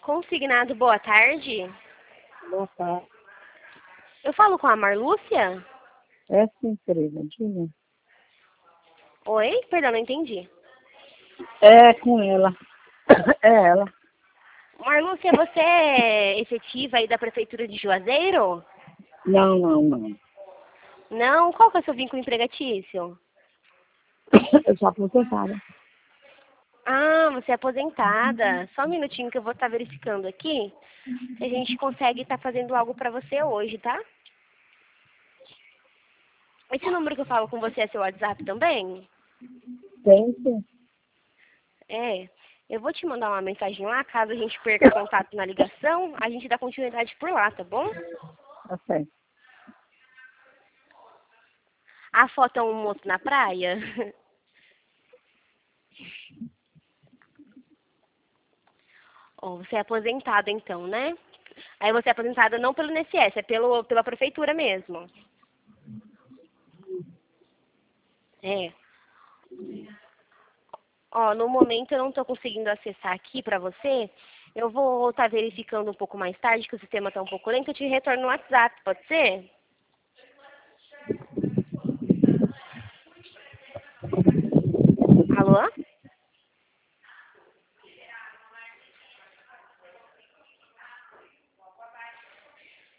Consignado, boa tarde. Boa tarde. Eu falo com a Marlúcia? É sim, querida, diga. Oi? Perdão, não entendi. É com ela. É ela. Marlúcia, você é efetiva aí da Prefeitura de Juazeiro? Não. Não? Qual que é o seu vínculo empregatício? Eu sou aposentada. Ah, você é aposentada. Só um minutinho que eu vou estar verificando aqui se a gente consegue estar fazendo algo para você hoje, tá? Esse número que eu falo com você é seu WhatsApp também? Tem sim. É. Eu vou te mandar uma mensagem lá, caso a gente perca contato na ligação, a gente dá continuidade por lá, tá bom? Tá certo. A foto é um moço na praia? Oh, você é aposentada então, né? Aí você é aposentada não pelo INSS, é pela prefeitura mesmo. É. Ó, no momento eu não estou conseguindo acessar aqui para você. Eu vou estar verificando um pouco mais tarde, que o sistema está um pouco lento. Eu te retorno no WhatsApp, pode ser?